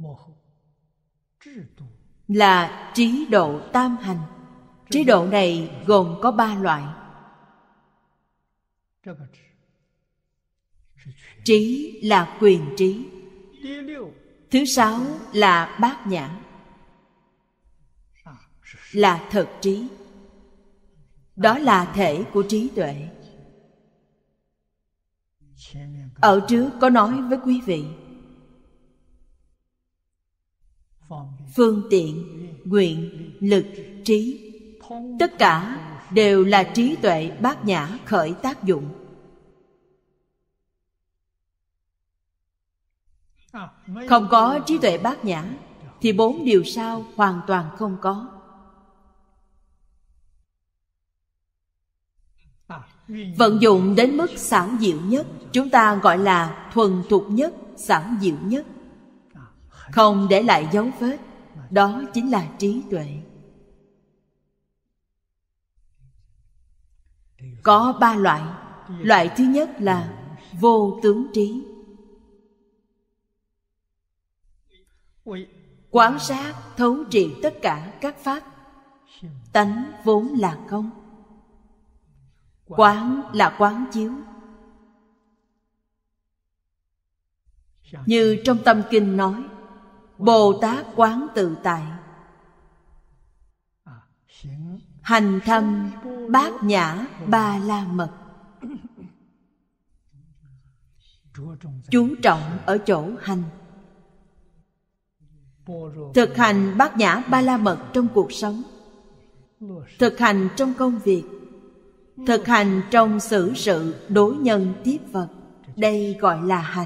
là trí độ tam hành. Trí độ này gồm có 3 loại. Trí là quyền trí. Thứ 6 là bát nhã, là thực trí. Đó là thể của trí tuệ. Ở trước có nói với quý vị, phương tiện, nguyện, lực, trí, tất cả đều là trí tuệ bát nhã khởi tác dụng. Không có trí tuệ bát nhã thì 4 điều sau hoàn toàn không có. Vận dụng đến mức xảo diệu nhất, chúng ta gọi là thuần thục nhất, xảo diệu nhất, không để lại dấu vết. Đó chính là trí tuệ. Có 3 loại. Loại thứ nhất là vô tướng trí. Quán sát thấu triệt tất cả các pháp. Tánh vốn là không. Quán là quán chiếu. Như trong Tâm Kinh nói, Bồ Tát quán tự tại, hành thâm bát nhã ba la mật. Chú trọng ở chỗ hành. Thực hành bát nhã ba la mật trong cuộc sống, thực hành trong công việc, thực hành trong xử sự đối nhân tiếp vật. Đây gọi là hành.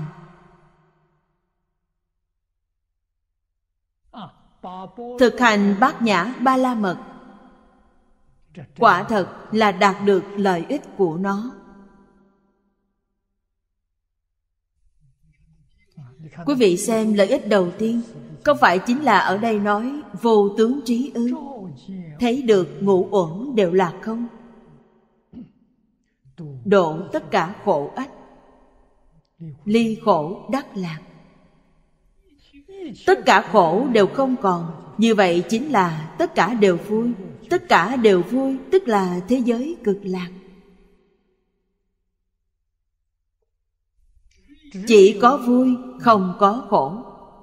Thực hành bát nhã ba la mật, quả thật là đạt được lợi ích của nó. Quý vị xem lợi ích đầu tiên, không phải chính là ở đây nói vô tướng trí ư? Thấy được ngũ uẩn đều là không, độ tất cả khổ ách, ly khổ đắc lạc. Tất cả khổ đều không còn. Như vậy chính là tất cả đều vui. Tất cả đều vui tức là thế giới cực lạc. Chỉ có vui, không có khổ.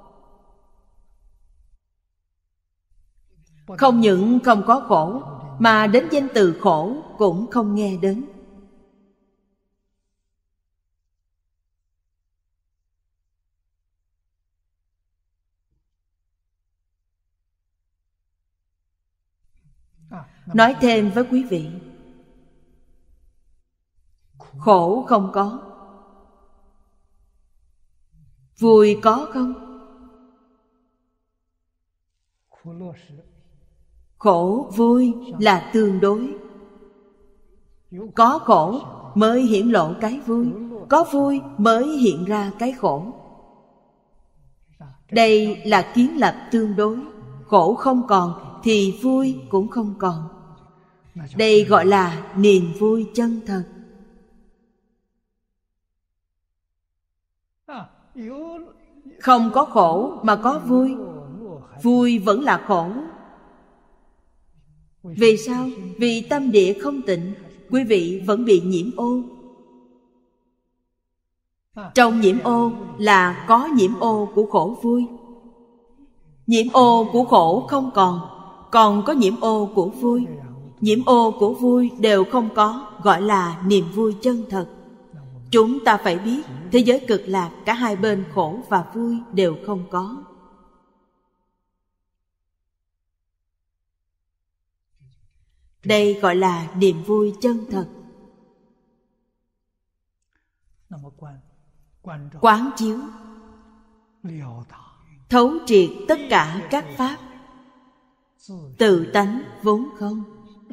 Không những không có khổ, mà đến danh từ khổ cũng không nghe đến. Nói thêm với quý vị, khổ không có, vui có không? Khổ vui là tương đối. Có khổ mới hiển lộ cái vui, có vui mới hiện ra cái khổ. Đây là kiến lập tương đối. Khổ không còn thì vui cũng không còn. Đây gọi là niềm vui chân thật. Không có khổ mà có vui, vui vẫn là khổ. Vì sao? Vì tâm địa không tịnh, quý vị vẫn bị nhiễm ô. Trong nhiễm ô là có nhiễm ô của khổ vui. Nhiễm ô của khổ không còn có nhiễm ô của vui. Nhiễm ô của vui đều không có, gọi là niềm vui chân thật. Chúng ta phải biết, thế giới cực lạc cả hai bên khổ và vui đều không có. Đây gọi là niềm vui chân thật. Quán chiếu, thấu triệt tất cả các pháp, tự tánh vốn không.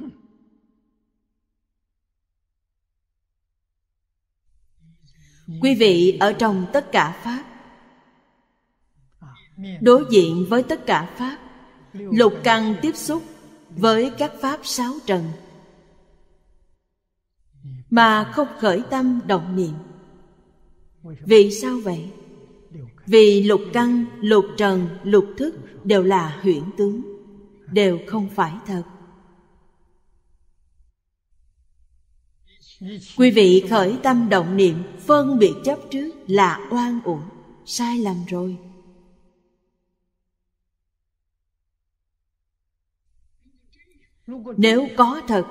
Quý vị ở trong tất cả pháp, đối diện với tất cả pháp, lục căn tiếp xúc với các pháp sáu trần, mà không khởi tâm động niệm. Vì sao vậy? Vì lục căn, lục trần, lục thức đều là huyễn tướng, đều không phải thật. Quý vị khởi tâm động niệm phân biệt chấp trước là oan uổng, sai lầm rồi. Nếu có thật,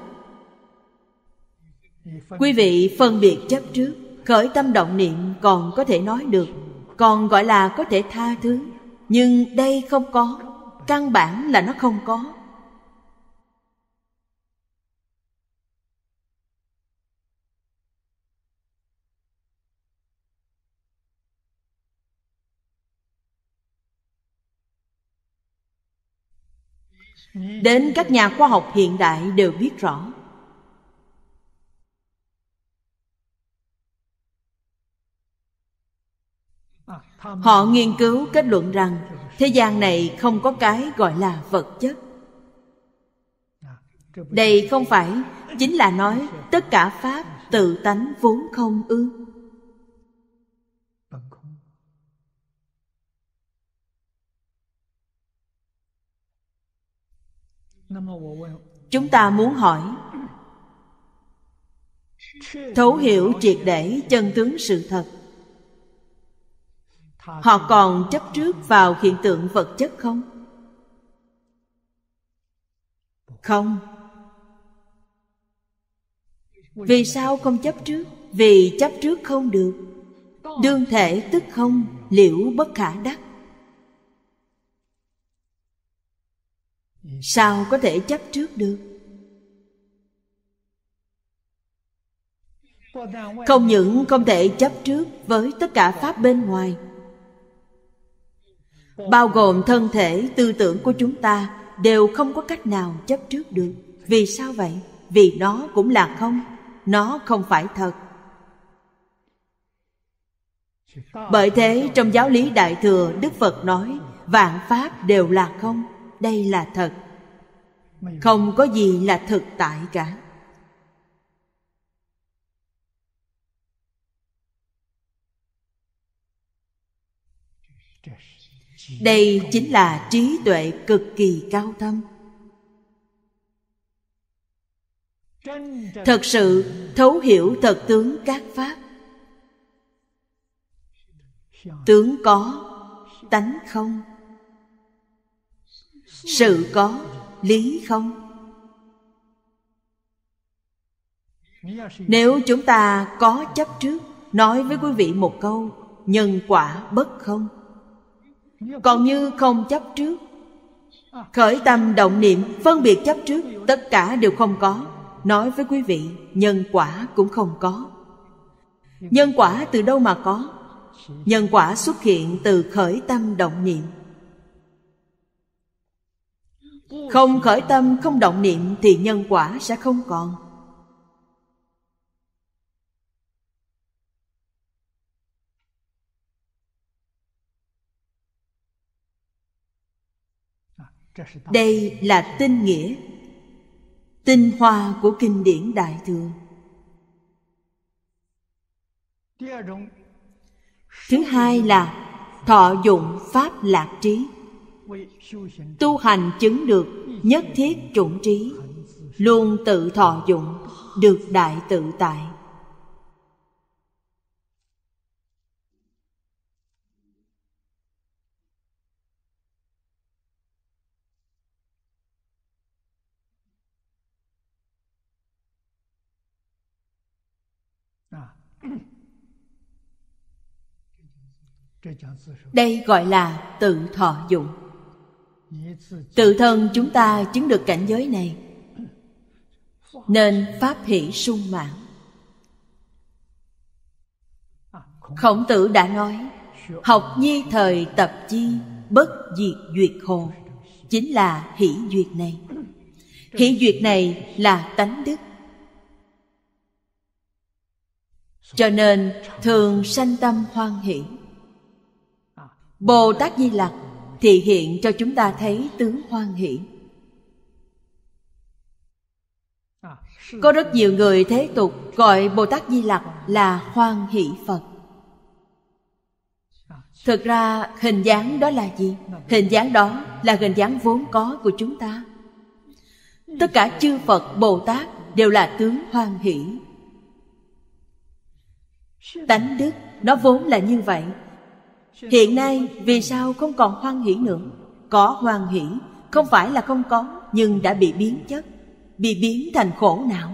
quý vị phân biệt chấp trước, khởi tâm động niệm còn có thể nói được, còn gọi là có thể tha thứ. Nhưng đây không có, căn bản là nó không có. Đến các nhà khoa học hiện đại đều biết rõ. Họ nghiên cứu kết luận rằng thế gian này không có cái gọi là vật chất. Đây không phải chính là nói tất cả pháp tự tánh vốn không ư? Chúng ta muốn hỏi, thấu hiểu triệt để chân tướng sự thật, họ còn chấp trước vào hiện tượng vật chất không? Không. Vì sao không chấp trước? Vì chấp trước không được. Đương thể tức không, liễu bất khả đắc. Sao có thể chấp trước được? Không những không thể chấp trước với tất cả pháp bên ngoài, bao gồm thân thể, tư tưởng của chúng ta đều không có cách nào chấp trước được. Vì sao vậy? Vì nó cũng là không, nó không phải thật. Bởi thế trong giáo lý Đại Thừa, Đức Phật nói vạn pháp đều là không. Đây là thật. Không có gì là thực tại cả. Đây chính là trí tuệ cực kỳ cao thâm. Thật sự thấu hiểu thật tướng các pháp. Tướng có, tánh không. Sự có, lý không. Nếu chúng ta có chấp trước, nói với quý vị một câu nhân quả bất không. Còn như không chấp trước, khởi tâm động niệm phân biệt chấp trước, tất cả đều không có, nói với quý vị nhân quả cũng không có. Nhân quả từ đâu mà có? Nhân quả xuất hiện từ khởi tâm động niệm. Không khởi tâm, không động niệm thì nhân quả sẽ không còn. Đây là tinh nghĩa, tinh hoa của kinh điển Đại Thừa. Thứ hai là thọ dụng pháp lạc trí. Tu hành chứng được nhất thiết chủng trí, luôn tự thọ dụng, được đại tự tại. Đây gọi là tự thọ dụng. Tự thân chúng ta chứng được cảnh giới này, nên pháp hỷ sung mãn. Khổng Tử đã nói, học nhi thời tập chi, bất diệt duyệt hồ. Chính là hỷ duyệt này. Hỷ duyệt này là tánh đức, cho nên thường sanh tâm hoan hỷ. Bồ Tát Di Lặc thì hiện cho chúng ta thấy tướng hoan hỷ. Có rất nhiều người thế tục gọi Bồ Tát Di Lặc là hoan hỷ Phật. Thực ra hình dáng đó là gì? Hình dáng đó là hình dáng vốn có của chúng ta. Tất cả chư Phật, Bồ Tát đều là tướng hoan hỷ. Tánh đức nó vốn là như vậy. Hiện nay vì sao không còn hoan hỷ nữa? Có hoan hỷ, không phải là không có, nhưng đã bị biến chất, bị biến thành khổ não.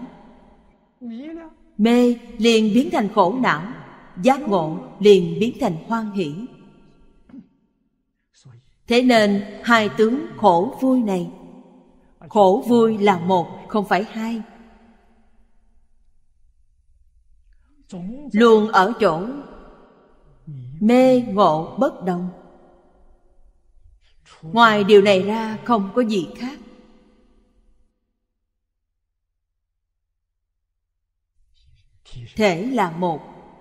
Mê liền biến thành khổ não, giác ngộ liền biến thành hoan hỷ. Thế nên hai tướng khổ vui này, khổ vui là một, không phải hai. Luôn ở chỗ mê ngộ bất đồng. Ngoài điều này ra không có gì khác. Thể là một.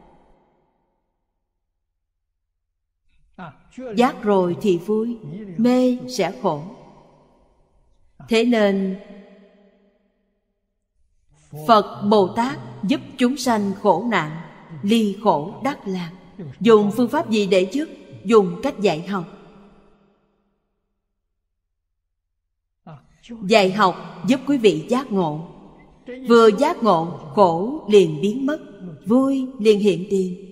Giác rồi thì vui, mê sẽ khổ. Thế nên Phật Bồ Tát giúp chúng sanh khổ nạn, ly khổ đắc lạc. Dùng phương pháp gì để giúp? Dùng cách dạy học. Dạy học giúp quý vị giác ngộ. Vừa giác ngộ, khổ liền biến mất, vui liền hiện tiền.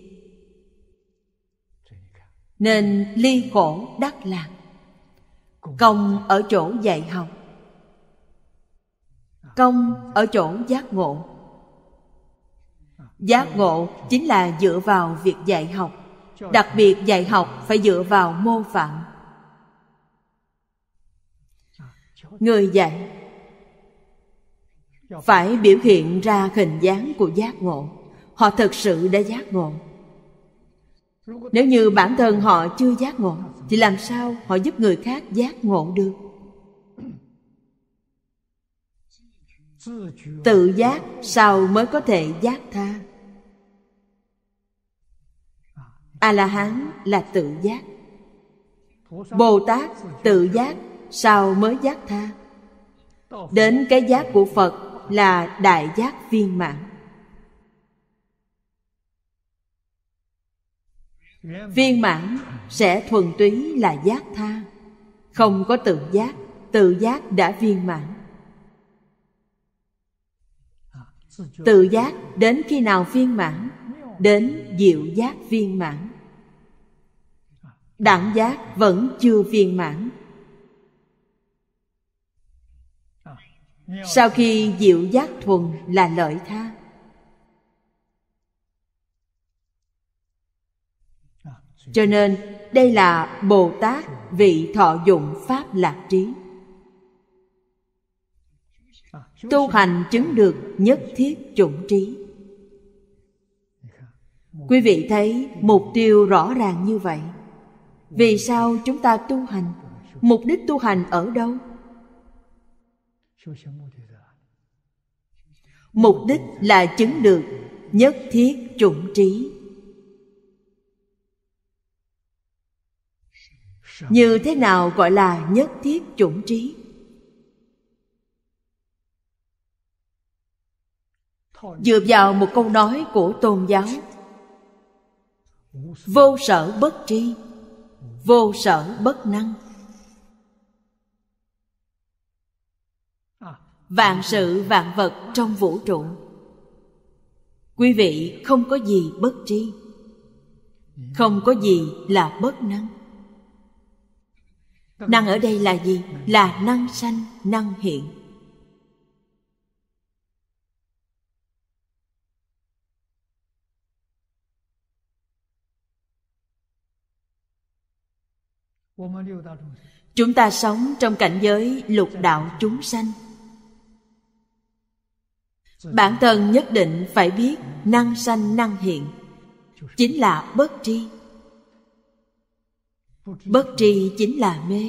Nên ly khổ đắc lạc. Công ở chỗ dạy học, công ở chỗ giác ngộ. Giác ngộ chính là dựa vào việc dạy học. Đặc biệt dạy học phải dựa vào mô phạm. Người dạy phải biểu hiện ra hình dáng của giác ngộ. Họ thực sự đã giác ngộ. Nếu như bản thân họ chưa giác ngộ thì làm sao họ giúp người khác giác ngộ được? Tự giác sao mới có thể giác tha? A-la-hán là tự giác. Bồ Tát tự giác sao mới giác tha? Đến cái giác của Phật là đại giác viên mãn. Viên mãn sẽ thuần túy là giác tha, không có tự giác. Tự giác đã viên mãn. Tự giác đến khi nào viên mãn? Đến diệu giác viên mãn. Đẳng giác vẫn chưa viên mãn. Sau khi diệu giác thuần là lợi tha. Cho nên đây là Bồ Tát vị thọ dụng pháp lạc trí. Tu hành chứng được nhất thiết chủng trí. Quý vị thấy mục tiêu rõ ràng như vậy. Vì sao chúng ta tu hành? Mục đích tu hành ở đâu? Mục đích là chứng được nhất thiết chủng trí. Như thế nào gọi là nhất thiết chủng trí? Dựa vào một câu nói của tôn giáo: vô sở bất tri, vô sở bất năng. Vạn sự vạn vật trong vũ trụ, quý vị không có gì bất tri, không có gì là bất năng. Năng ở đây là gì? Là năng sanh, năng hiện. Chúng ta sống trong cảnh giới lục đạo chúng sanh. Bản thân nhất định phải biết năng sanh năng hiện chính là bất tri. Bất tri chính là mê.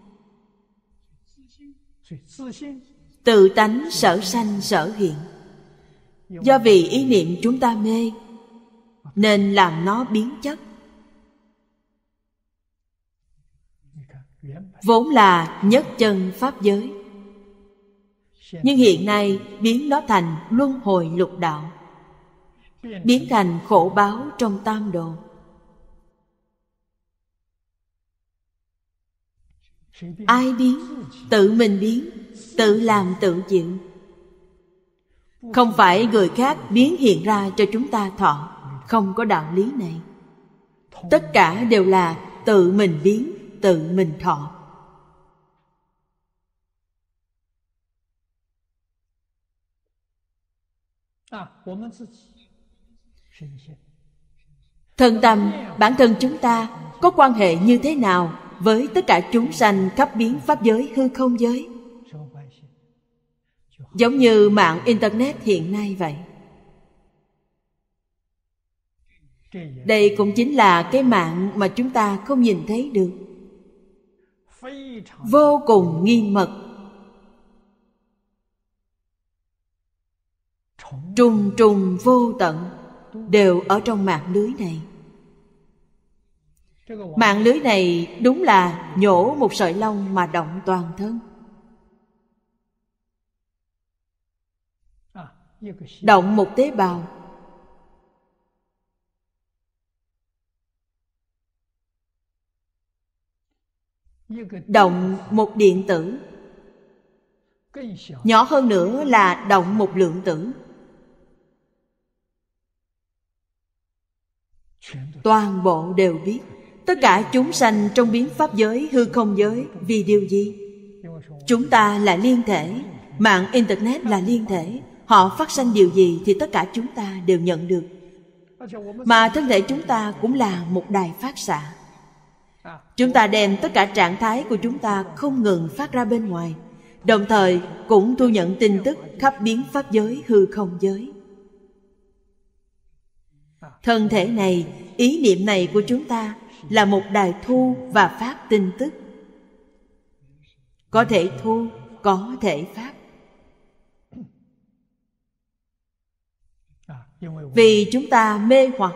Tự tánh sở sanh sở hiện. Do vì ý niệm chúng ta mê nên làm nó biến chất. Vốn là nhất chân pháp giới, nhưng hiện nay biến nó thành luân hồi lục đạo, biến thành khổ báo trong tam đồ. Ai biến? Tự mình biến, tự làm tự chịu. Không phải người khác biến hiện ra cho chúng ta thọ. Không có đạo lý này. Tất cả đều là tự mình biến, tự mình thọ. Thân tâm, bản thân chúng ta có quan hệ như thế nào với tất cả chúng sanh khắp biến pháp giới, hư không giới? Giống như mạng Internet hiện nay vậy. Đây cũng chính là cái mạng mà chúng ta không nhìn thấy được. Vô cùng nghiêm mật, trùng trùng vô tận đều ở trong mạng lưới này. Mạng lưới này đúng là nhổ một sợi lông mà động toàn thân. Động một tế bào, động một điện tử, nhỏ hơn nữa là động một lượng tử. Toàn bộ đều biết. Tất cả chúng sanh trong biến pháp giới, hư không giới vì điều gì? Chúng ta là liên thể, mạng Internet là liên thể. Họ phát sanh điều gì thì tất cả chúng ta đều nhận được. Mà thân thể chúng ta cũng là một đài phát xạ. Chúng ta đem tất cả trạng thái của chúng ta không ngừng phát ra bên ngoài, đồng thời cũng thu nhận tin tức khắp biến pháp giới, hư không giới. Thân thể này, ý niệm này của chúng ta là một đài thu và phát tin tức. Có thể thu, có thể phát. Vì chúng ta mê hoặc,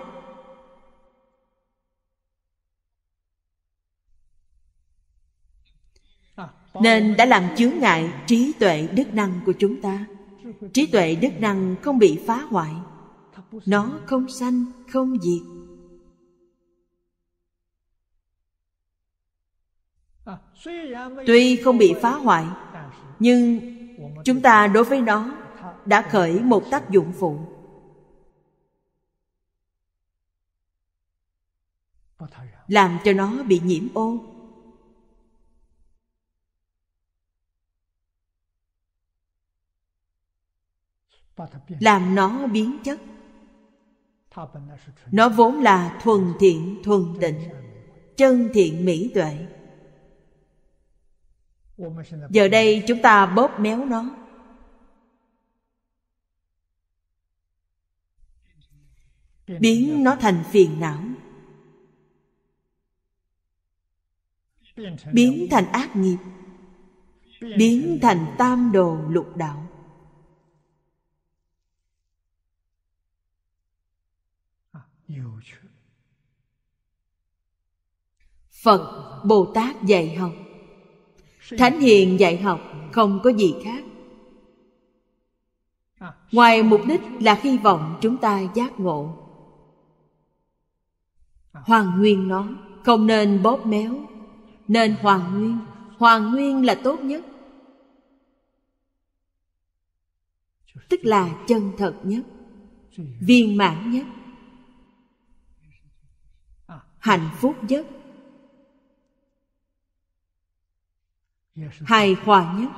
nên đã làm chướng ngại trí tuệ đức năng của chúng ta. Trí tuệ đức năng không bị phá hoại. Nó không sanh, không diệt. Tuy không bị phá hoại, nhưng chúng ta đối với nó đã khởi một tác dụng phụ. Làm cho nó bị nhiễm ô. Làm nó biến chất. Nó vốn là thuần thiện, thuần tịnh, chân thiện mỹ tuệ. Giờ đây chúng ta bóp méo nó, biến nó thành phiền não, biến thành ác nghiệp, biến thành tam đồ lục đạo. Phật, Bồ Tát dạy học, Thánh Hiền dạy học không có gì khác. Ngoài mục đích là hy vọng chúng ta giác ngộ. Hoàn nguyên nó, không nên bóp méo, nên hoàn nguyên. Hoàn nguyên là tốt nhất, tức là chân thật nhất, viên mãn nhất, hạnh phúc nhất, hài hòa nhất.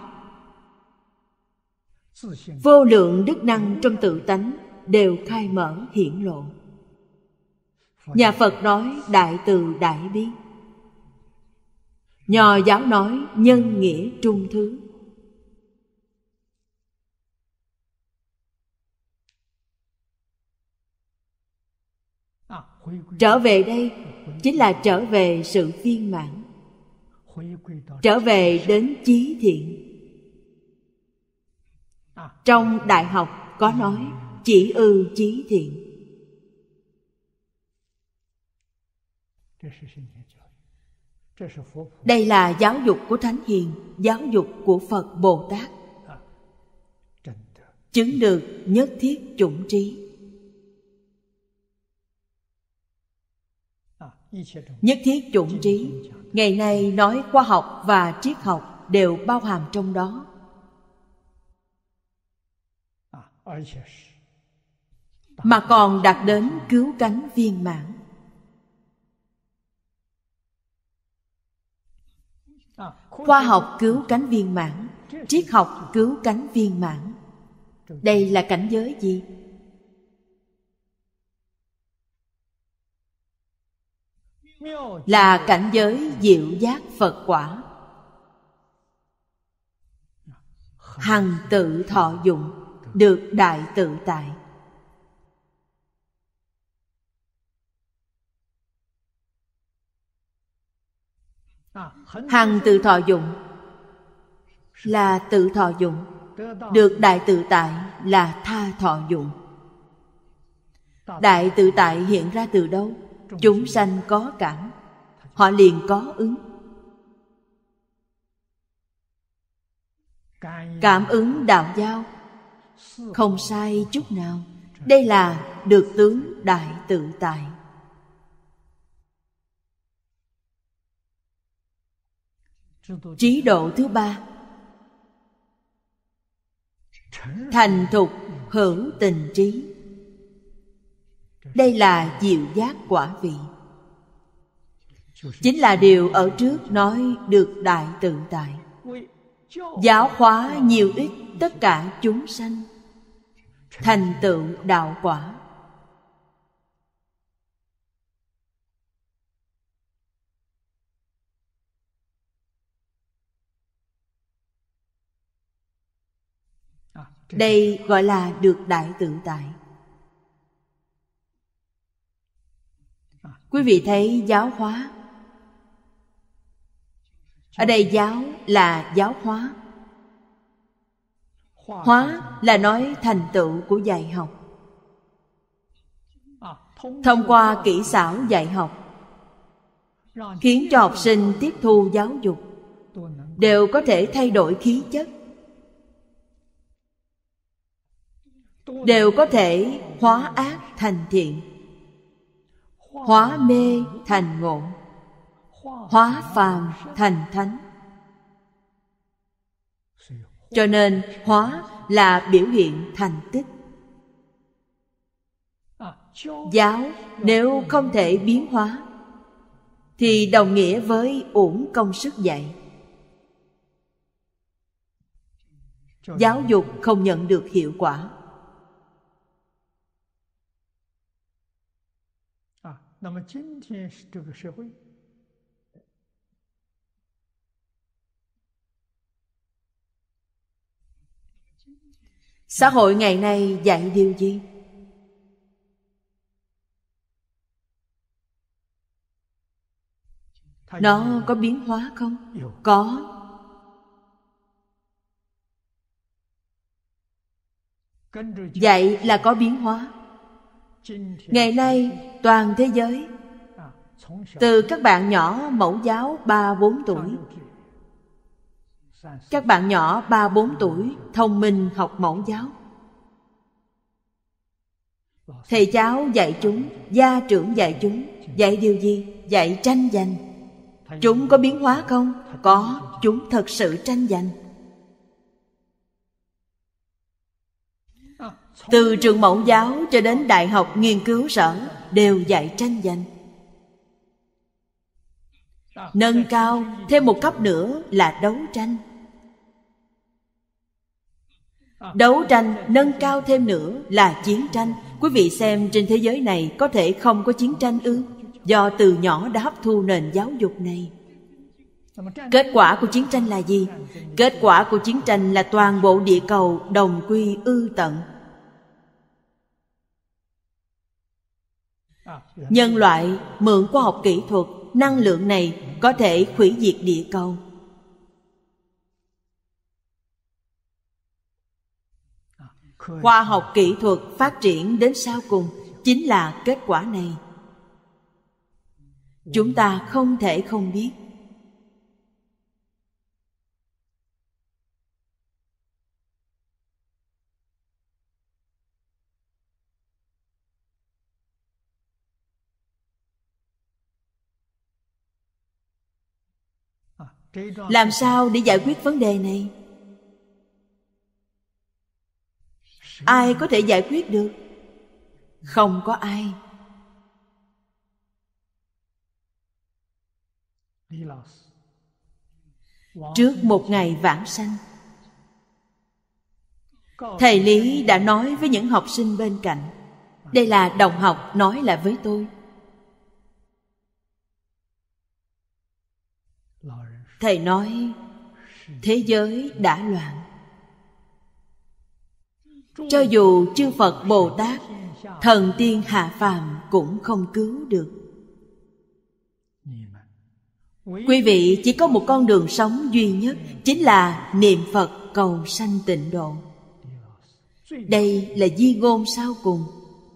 Vô lượng đức năng trong tự tánh đều khai mở hiển lộ. Nhà Phật nói đại từ đại bi, Nho giáo nói nhân nghĩa trung thứ. Trở về đây chính là trở về sự viên mãn, trở về đến chí thiện. Trong đại học có nói chỉ ư chí thiện. Đây là giáo dục của Thánh Hiền, giáo dục của Phật Bồ Tát, chứng được nhất thiết chủng trí. Nhất thiết chủng trí Ngày nay nói khoa học và triết học đều bao hàm trong đó. Mà còn đạt đến cứu cánh viên mãn. Khoa học cứu cánh viên mãn, triết học cứu cánh viên mãn. Đây là cảnh giới gì? Là cảnh giới diệu giác Phật quả. Hằng tự thọ dụng, được đại tự tại. Hằng tự thọ dụng là tự thọ dụng, được đại tự tại là tha thọ dụng. Đại tự tại hiện ra từ đâu? Chúng sanh có cảm, họ liền có ứng. Cảm ứng đạo giao, không sai chút nào. Đây là được tướng đại tự tại. Trí độ thứ ba, thành thục hữu tình trí. Đây là diệu giác quả vị. Chính là điều ở trước nói được đại tự tại. Giáo hóa nhiều ít tất cả chúng sanh, thành tựu đạo quả. Đây gọi là được đại tự tại. Quý vị thấy giáo hóa. Ở đây giáo là giáo hóa. Hóa là nói thành tựu của dạy học. Thông qua kỹ xảo dạy học, khiến cho học sinh tiếp thu giáo dục, đều có thể thay đổi khí chất, đều có thể hóa ác thành thiện, hóa mê thành ngộ, hóa phàm thành thánh. Cho nên hóa là biểu hiện thành tích. Giáo nếu không thể biến hóa thì đồng nghĩa với uổng công sức dạy. Giáo dục không nhận được hiệu quả. Xã hội ngày nay dạy điều gì? Nó có biến hóa không? Có. Dạy là có biến hóa. Ngày nay toàn thế giới, từ các bạn nhỏ mẫu giáo 3-4 tuổi, các bạn nhỏ 3-4 tuổi thông minh học mẫu giáo. Thầy giáo dạy chúng, gia trưởng dạy chúng, dạy điều gì? Dạy tranh giành. Chúng có biến hóa không? Có, chúng thật sự tranh giành. Từ trường mẫu giáo cho đến đại học nghiên cứu sở đều dạy tranh giành. Nâng cao thêm một cấp nữa là đấu tranh. Đấu tranh nâng cao thêm nữa là chiến tranh. Quý vị xem trên thế giới này có thể không có chiến tranh ư? Do từ nhỏ đã hấp thu nền giáo dục này. Kết quả của chiến tranh là gì? Kết quả của chiến tranh là toàn bộ địa cầu đồng quy ư tận. Nhân loại mượn khoa học kỹ thuật, năng lượng này có thể hủy diệt địa cầu. Khoa học kỹ thuật phát triển đến sau cùng chính là kết quả này. Chúng ta không thể không biết. Làm sao để giải quyết vấn đề này? Ai có thể giải quyết được? Không có ai. Trước một ngày vãng sanh, thầy Lý đã nói với những học sinh bên cạnh. Đây là đồng học nói lại với tôi. Thầy nói thế giới đã loạn. Cho dù chư Phật Bồ Tát, thần tiên hạ phàm cũng không cứu được. Quý vị chỉ có một con đường sống duy nhất, chính là niệm Phật cầu sanh tịnh độ. Đây là di ngôn sau cùng,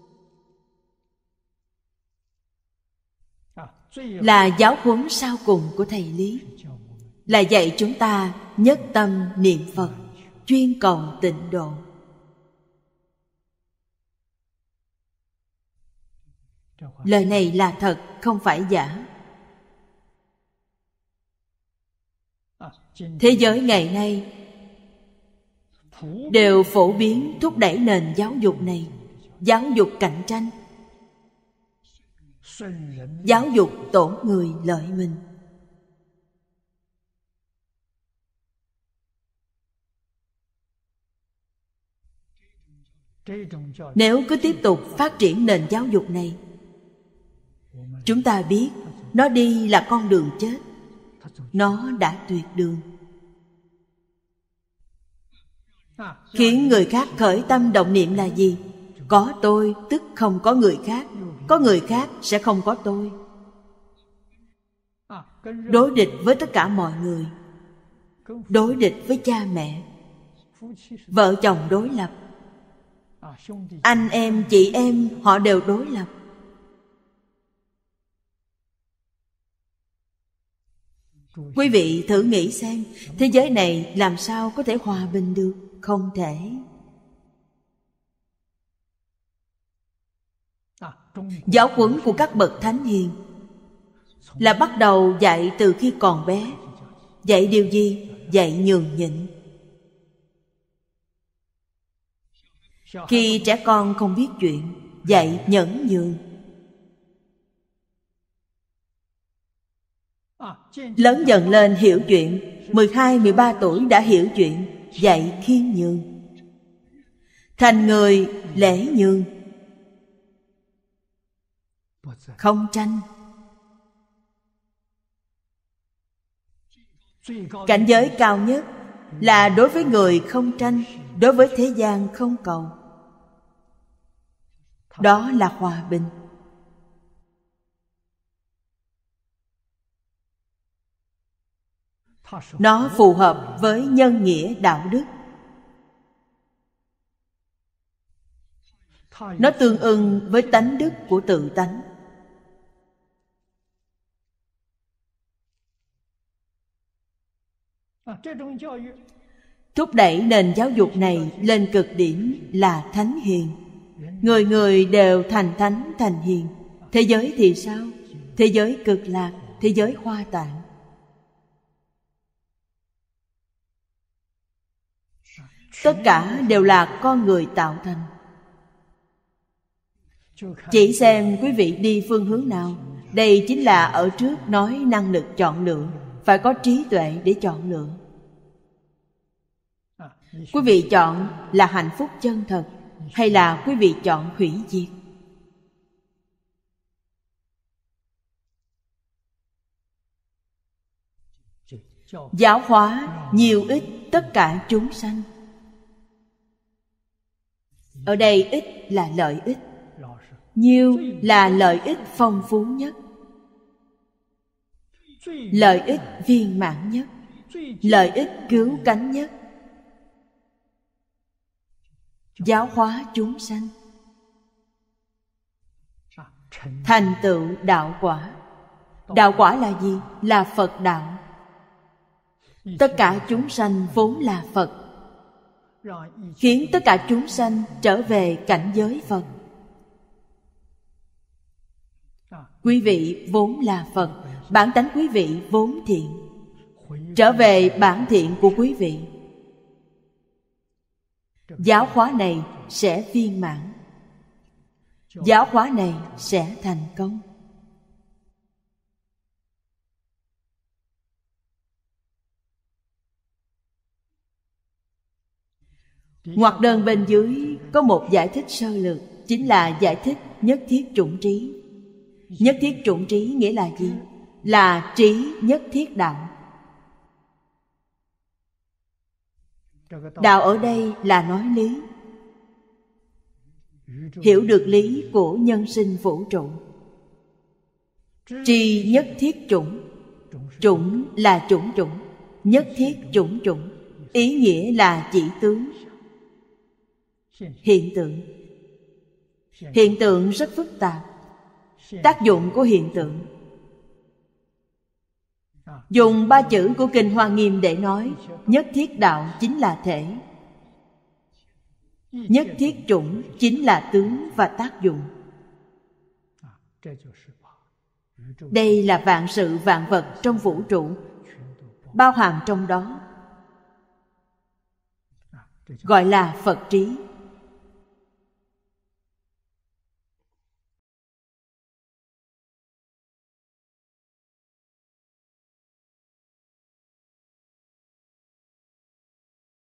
là giáo huấn sau cùng của thầy Lý, là dạy chúng ta nhất tâm niệm Phật, chuyên cầu tịnh độ. Lời này là thật, không phải giả. Thế giới ngày nay đều phổ biến thúc đẩy nền giáo dục này, giáo dục cạnh tranh, giáo dục tổn người lợi mình. Nếu cứ tiếp tục phát triển nền giáo dục này, chúng ta biết nó đi là con đường chết. Nó đã tuyệt đường, khiến người khác khởi tâm động niệm là gì? Có tôi tức không có người khác, có người khác sẽ không có tôi. Đối địch với tất cả mọi người, đối địch với cha mẹ, vợ chồng đối lập, anh em chị em họ đều đối lập. Quý vị thử nghĩ xem, thế giới này làm sao có thể hòa bình được? Không thể. Giáo huấn của các bậc thánh hiền là bắt đầu dạy từ khi còn bé. Dạy điều gì? Dạy nhường nhịn. Khi trẻ con không biết chuyện, dạy nhẫn nhường. Lớn dần lên hiểu chuyện, 12, 13 tuổi đã hiểu chuyện, dạy khiêm nhường. Thành người lễ nhường, không tranh. Cảnh giới cao nhất là đối với người không tranh, đối với thế gian không cầu. Đó là hòa bình. Nó phù hợp với nhân nghĩa đạo đức. Nó tương ưng với tánh đức của tự tánh. Thúc đẩy nền giáo dục này lên cực điểm là thánh hiền. Người người đều thành thánh thành hiền. Thế giới thì sao? Thế giới cực lạc, thế giới hoa tạng. Tất cả đều là con người tạo thành. Chỉ xem quý vị đi phương hướng nào. Đây chính là ở trước nói năng lực chọn lựa. Phải có trí tuệ để chọn lựa. Quý vị chọn là hạnh phúc chân thật, hay là quý vị chọn hủy diệt? Giáo hóa nhiều ích tất cả chúng sanh. Ở đây ích là lợi ích, nhiều là lợi ích phong phú nhất, lợi ích viên mãn nhất, lợi ích cứu cánh nhất. Giáo hóa chúng sanh, thành tựu đạo quả. Đạo quả là gì? Là Phật đạo. Tất cả chúng sanh vốn là Phật, khiến tất cả chúng sanh trở về cảnh giới Phật. Quý vị vốn là Phật, bản tánh quý vị vốn thiện. trở về bản thiện của quý vị. Giáo hóa này sẽ viên mãn, giáo hóa này sẽ thành công. Ngoặc đơn bên dưới có một giải thích sơ lược, chính là giải thích nhất thiết chủng trí. Nhất thiết chủng trí nghĩa là gì? Là trí nhất thiết đạo. Đạo ở đây là nói lý, hiểu được lý của nhân sinh vũ trụ. Tri nhất thiết chủng, chủng là chủng chủng, nhất thiết chủng chủng, ý nghĩa là chỉ tướng, hiện tượng. Hiện tượng rất phức tạp. Tác dụng của hiện tượng, dùng 3 chữ của Kinh Hoa Nghiêm để nói, nhất thiết đạo chính là thể, nhất thiết chủng chính là tướng và tác dụng. Đây là vạn sự vạn vật trong vũ trụ, bao hàm trong đó, gọi là Phật trí.